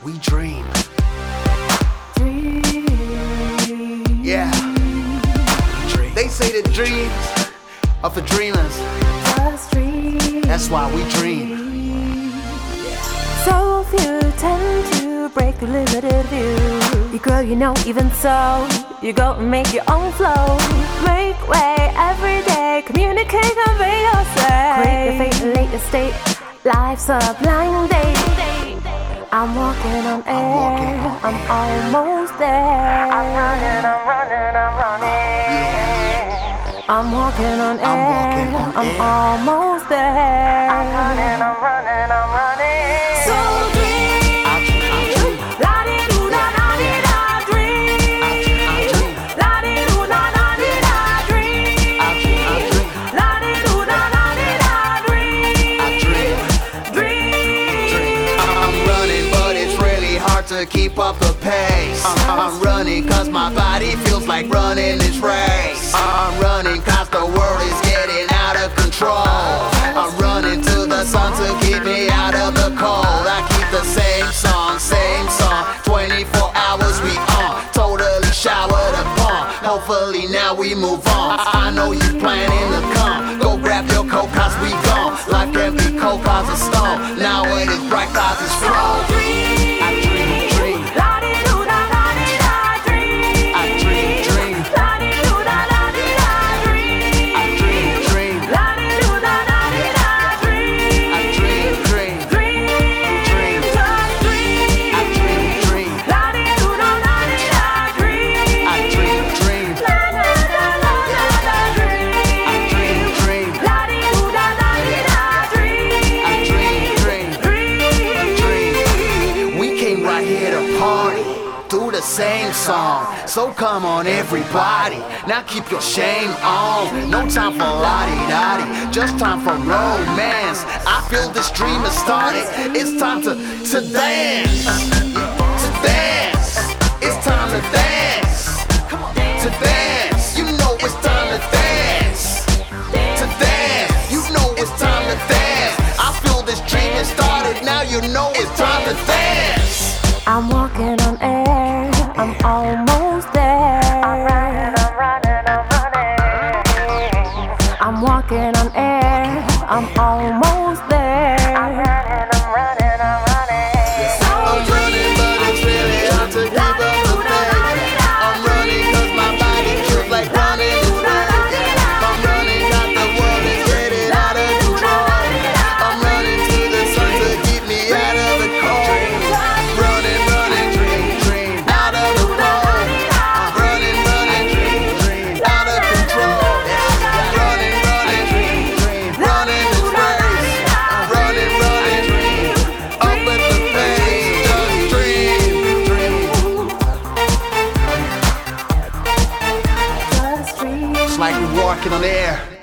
we dream. Yeah, dream. They say the dreams are for dreamers. That's why we dream. So few tend to break the limited view. You grow, you know, even so, you go and make your own flow. Make way every day, communicate, convey your say. Create your fate and late estate. Life's a blind date. I'm walking on air, I'm almost there. I'm running. I'm walking on air, I'm almost there. I'm running. So dream, la-di-do-da-da-di-da, dream. La-di-do-da-da-di-da, dream. La-di-do-da-da-di-da, dream. I'm running, but it's really hard to keep up the pace. I'm running cause my body feels like running this race. I'm running cause the world is getting out of control. I'm running to the sun to keep me out of the cold. I keep the same song, 24 hours we on. Totally showered upon. Hopefully now we move on. I know you planning to come. Go grab your coat cause we gone. Life can be cold cause it's stone. Now it is bright cause it's flow. Do the same song, so come on everybody, now keep your shame on. No time for la-di-da-di, just time for romance. I feel this dream has started, it's time to dance. To dance, it's time to dance. To dance, you know it's time to dance. To dance, you know it's time to dance. I feel this dream has started, now you know it's time to dance. I'm walking on air, I'm almost there. I'm walking on air, I'm almost there. I'm running. I'm running, but it's really hard to keep up the pace. I'm running cause my body feels like running this race. I'm running cause the world is getting out of control. I'm running to the sun to keep me out of the cold. Running, dream, out of the cold. Running, dream, out of control. Running, dream, running this race. Running, up at the pace. Just dream. It's like we're walking on air.